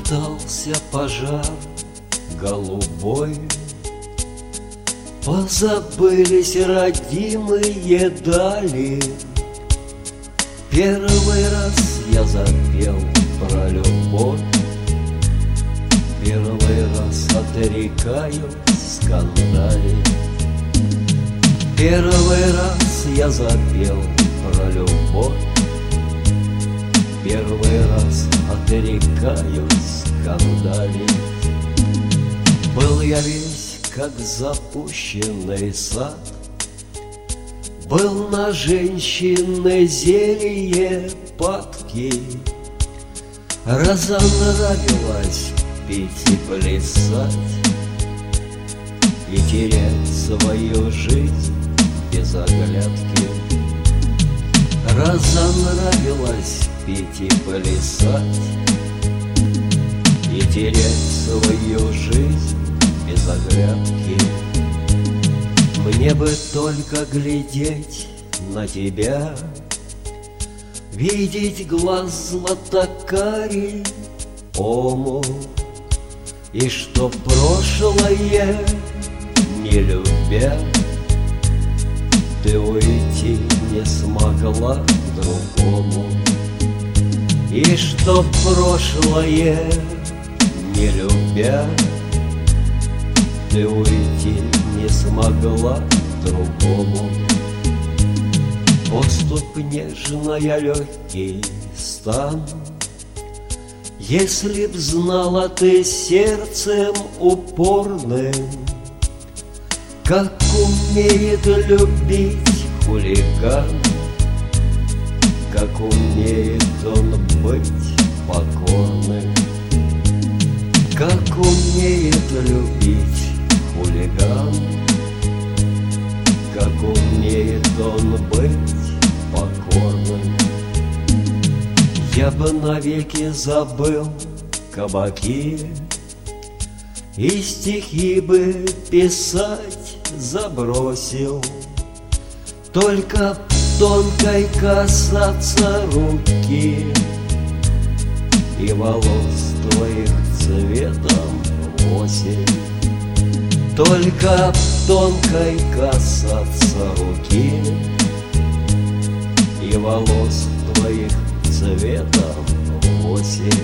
Разгорался пожар голубой, позабылись родимые дали. Первый раз я запел про любовь, первый раз отрекаю скандали. Первый раз я запел про любовь, первый раз отрекаю скандали. Был я весь как запущенный сад, был на женщины зелье падки. Разонравилось пить и плясать, и терять свою жизнь без оглядки. Разонравилось пить и плясать, и терять свою жизнь без оглядки. Мне бы только глядеть на тебя, видеть глаз златокарий омут, и что прошлое не любя, ты уйти не смогла к другому. И что прошлое не любя, ты уйти не смогла к другому. Поступь нежная, легкий стан, если б знала ты сердцем упорным, как умеет любить хулиган, как умеет он быть покорным, как умеет любить хулиган, как умеет он быть покорным. Я бы навеки забыл кабаки, и стихи бы писать забросил, только тонкой касаться руки и волос твоих цветом в осень. Только тонкой касаться руки и волос твоих цветом в осень.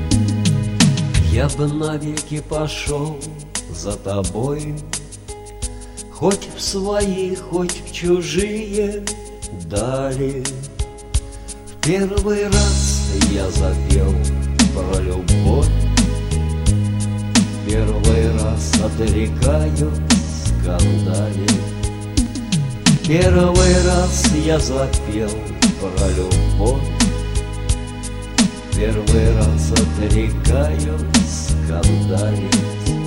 Я бы навеки пошел за тобой, хоть в свои, хоть в чужие дали. В первый раз я запел про любовь, первый раз отрекаю скандали. Первый раз я запел про любовь, первый раз отрекаю скандалить.